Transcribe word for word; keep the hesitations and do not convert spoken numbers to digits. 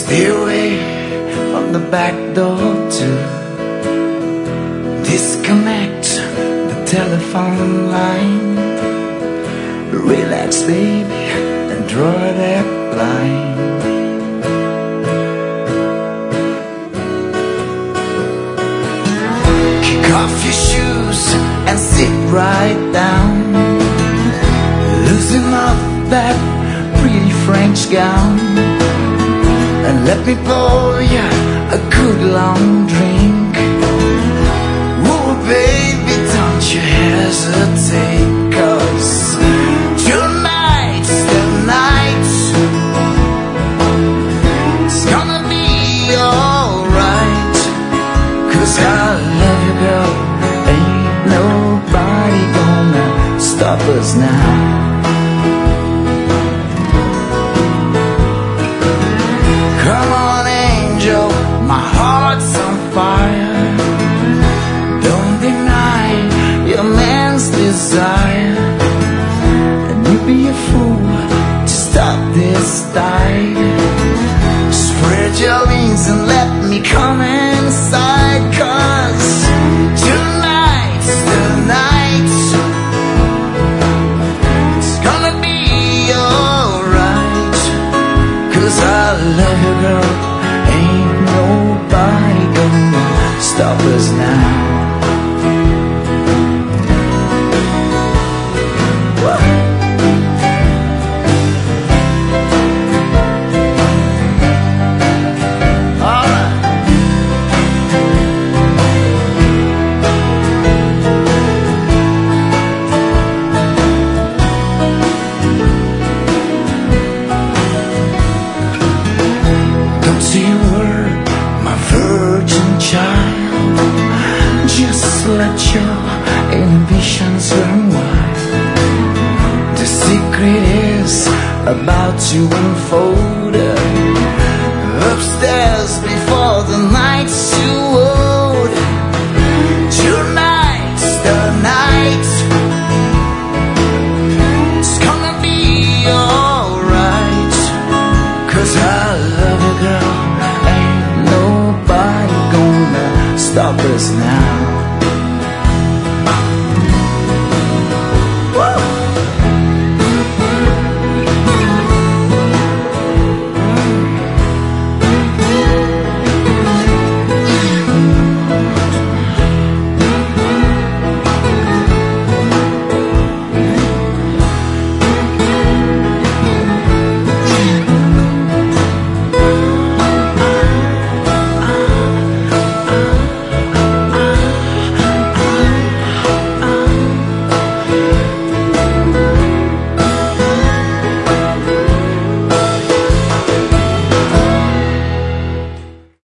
Stay away from the back door too. Disconnect the telephone line. Relax, baby, and draw that line. Kick off your shoes and sit right down. Loosen up that pretty French gown, and let me pour you a good long drink. Oh baby, don't you hesitate, 'cause tonight's the night. It's gonna be alright, 'cause I love you, girl. Ain't nobody gonna stop us now. Come on, angel, my heart's on fire. Don't deny your man's desire, and you'd be a fool to stop this tide. Spread your wings and let me come inside, 'cause tonight's the night. It's gonna be alright, 'cause I love you, girl. Ain't nobody gonna stop us now. What? Alright. Don't say a word, my virgin child. Just let your inhibitions run wild. The secret is about to unfold upstairs before the night's too old. Tonight's the night. It's gonna be alright, 'cause I love you, girl. Ain't nobody gonna stop us now.